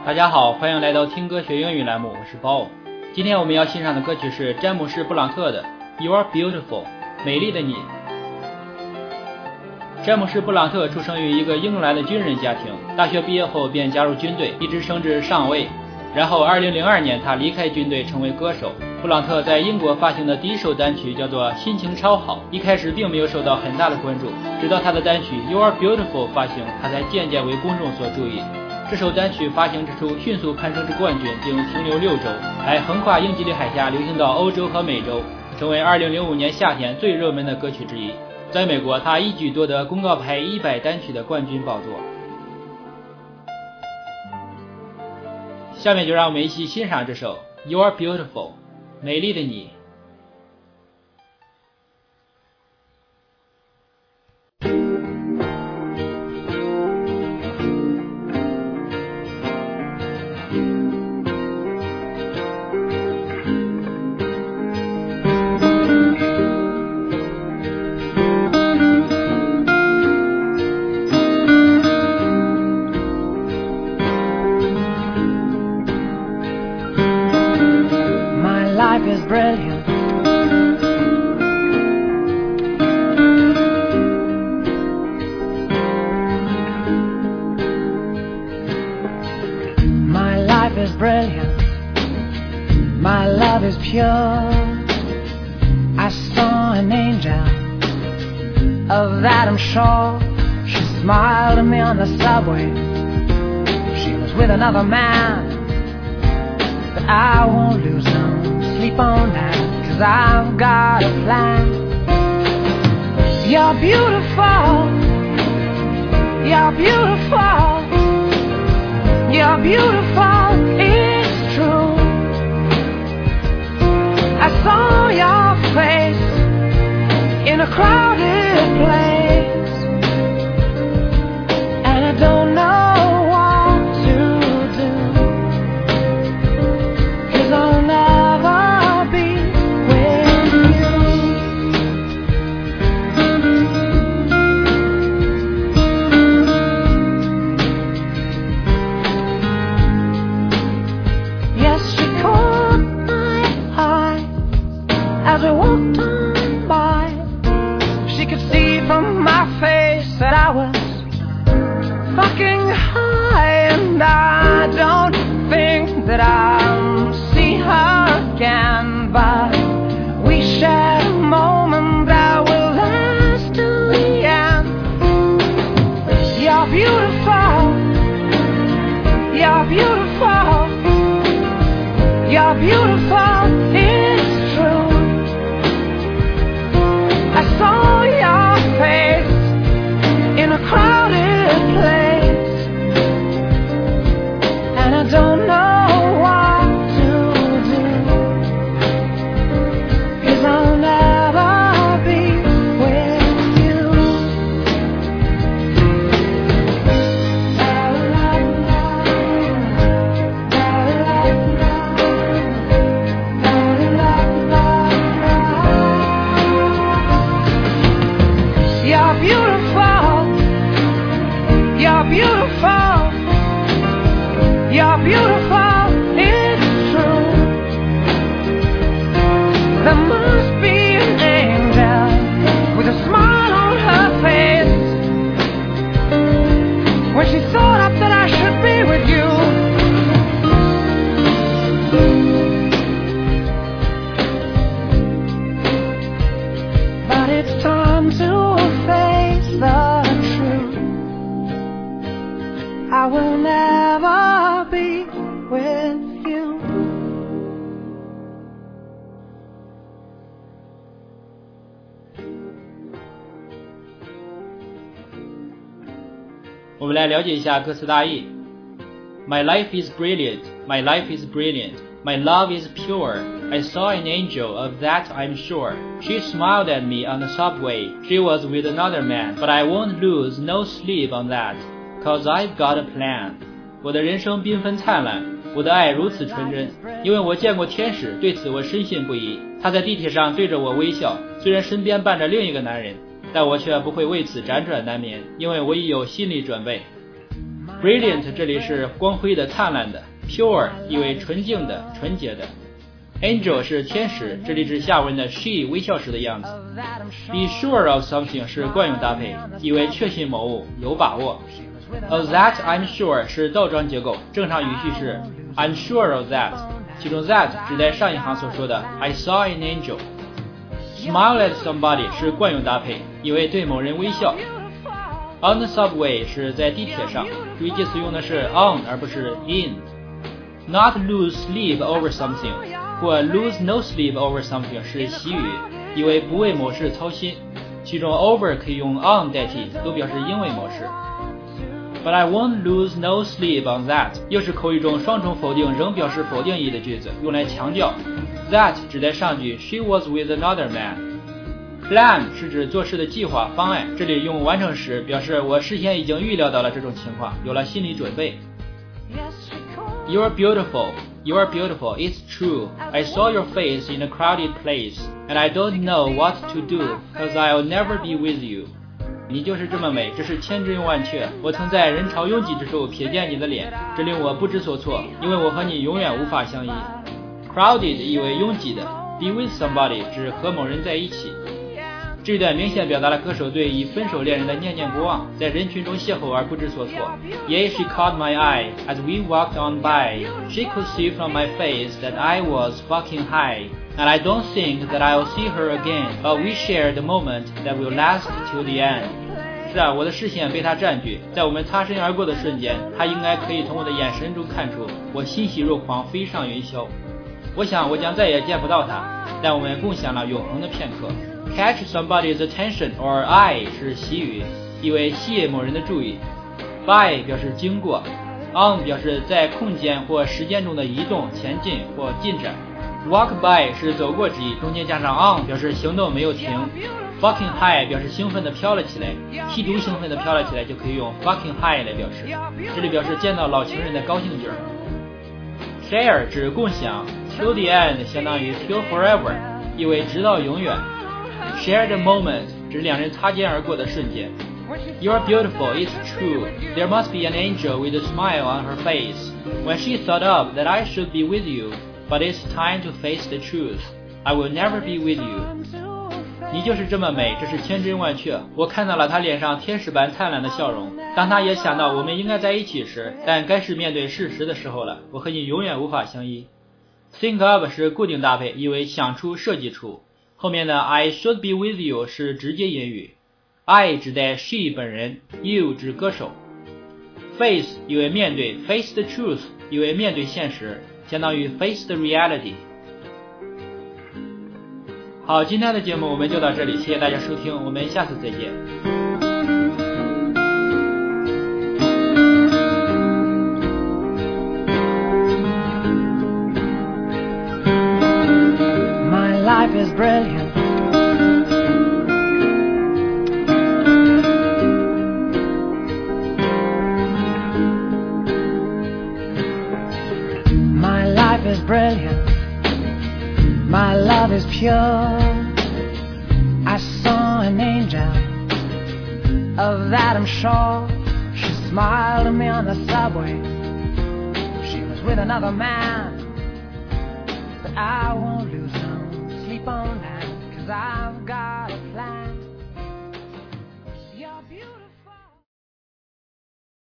大家好，欢迎来到听歌学英语栏目，我是包。今天我们要欣赏的歌曲是詹姆士·布朗特的 You Are Beautiful 美丽的你。詹姆士·布朗特出生于一个英格兰的军人家庭，大学毕业后便加入军队，一直升至上尉。然后2002年他离开军队成为歌手。布朗特在英国发行的第一首单曲叫做心情超好，一开始并没有受到很大的关注，直到他的单曲 You Are Beautiful 发行，他才渐渐为公众所注意。这首单曲发行之初迅速攀升至冠军，并停留6周，还横跨英吉利海峡流行到欧洲和美洲，成为2005年夏天最热门的歌曲之一。在美国，他一举夺得公告牌100单曲的冠军宝座。下面就让我们一起欣赏这首 You Are Beautiful 美丽的你。 Life is brilliant. My life is brilliant. My love is pure. I saw an angel, of that I'm sure. She smiled at me on the subway. She was with another man, but I won't lose no sleep on that, 'cause I've got a plan. You're beautiful. You're beautiful. You're beautiful, it's true. I saw your face in a crowded place, and I don't know what to do, 'cause I'll never be with you. Yes, she caught my eye as we walked on by. She could see from my face that I was fucking high, and I don't think that I'll see her again, but we shared a moment that will last till the end. You're beautiful. You're beautiful. You're beautiful, it's true. I saw your face in a crowded place, and I don't know what to do, 'cause I'll never be with you. You're beautiful. You're beautiful. You're beautiful, it's true. There must be an angel with a smile on her face when she thought up that I should be with you. But it's time to face the truth. I will never be with you. 我们来了解一下歌词大意。My life is brilliant. My life is brilliant. My love is pure. I saw an angel, of that I'm sure. She smiled at me on the subway. She was with another man, but I won't lose no sleep on that, 'cause I've got a plan. 我的人生缤纷灿烂，我的爱如此纯真，因为我见过天使，对此我深信不疑。他在地铁上对着我微笑，虽然身边伴着另一个男人，但我却不会为此辗转难眠，因为我已有心理准备。 Brilliant 这里是光辉的、灿烂的。Pure 意为纯净的、纯洁的。Angel 是天使，这里指下文的 she 微笑时的样子。Be sure of something 是惯用搭配，意为确信某物，有把握。Of that I'm sure 是倒装结构，正常语序是 I'm sure of that， 其中 that 指代上一行所说的 I saw an angel。Smile at somebody 是惯用搭配，意为对某人微笑。On the subway 是在地铁上，注意这次用的是 on 而不是 in。Not lose sleep over something 或 lose no sleep over something 是习语，意为不为某事操心，其中 over 可以用 on 代替，都表示因为某事。But I won't lose no sleep on that 又是口语中双重否定仍表示否定意义的句子，用来强调。That 指代上句 She was with another man。Plan 是指做事的计划方案，这里用完成时表示我事先已经预料到了这种情况，有了心理准备。You're beautiful. You're beautiful. It's true. I saw your face in a crowded place, and I don't know what to do, 'cause I'll never be with you. 你就是这么美，这是千真万确。我曾在人潮拥挤之处瞥见你的脸，这令我不知所措，因为我和你永远无法相依。Crowded 意为拥挤的 ，be with somebody 指和某人在一起。这一段明显表达了歌手对已分手恋人的念念不忘，在人群中邂逅而不知所措。Yeah, she caught my eye as we walked on by. She could see from my face that I was fucking high. And I don't think that I'll see her again, but we shared a moment that will last till the end. 是啊，我的视线被她占据，在我们擦身而过的瞬间，她应该可以从我的眼神中看出我欣喜若狂，飞上云霄。我想我将再也见不到她，但我们共享了永恒的片刻。Catch somebody's attention or eye 是习语，意为吸引某人的注意。By 表示经过 ，on 表示在空间或时间中的移动、前进或进展。Walk by 是走过之意，中间加上 on 表示行动没有停。Fucking high 表示兴奋地飘了起来，吸毒兴奋地飘了起来就可以用 fucking high 来表示，这里表示见到老情人的高兴劲儿。Share 指共享 ，till the end 相当于 till forever， 意为直到永远。Share the moment 指两人擦肩而过的瞬间。You're beautiful, it's true. There must be an angel with a smile on her face. When she thought of that I should be with you, but it's time to face the truth. I will never be with you. 你就是这么美，这是千真万确。我看到了她脸上天使般灿烂的笑容。当她也想到我们应该在一起时，但该是面对事实的时候了。我和你永远无法相依。Think of 是固定搭配，意为想出、设计出。后面的 I should be with you 是直接引语。I 指代 she 本人 ，you 指歌手。Face 意为面对 ，face the truth 意为面对现实，相当于 face the reality。好，今天的节目我们就到这里，谢谢大家收听，我们下次再见。 My life is brilliant. My life is brilliant. My love is pure. I saw an angel, of that I'm sure. She smiled at me on the subway. She was with another man, but I won't lose no sleep on that, 'cause I've got a plan. You're beautiful.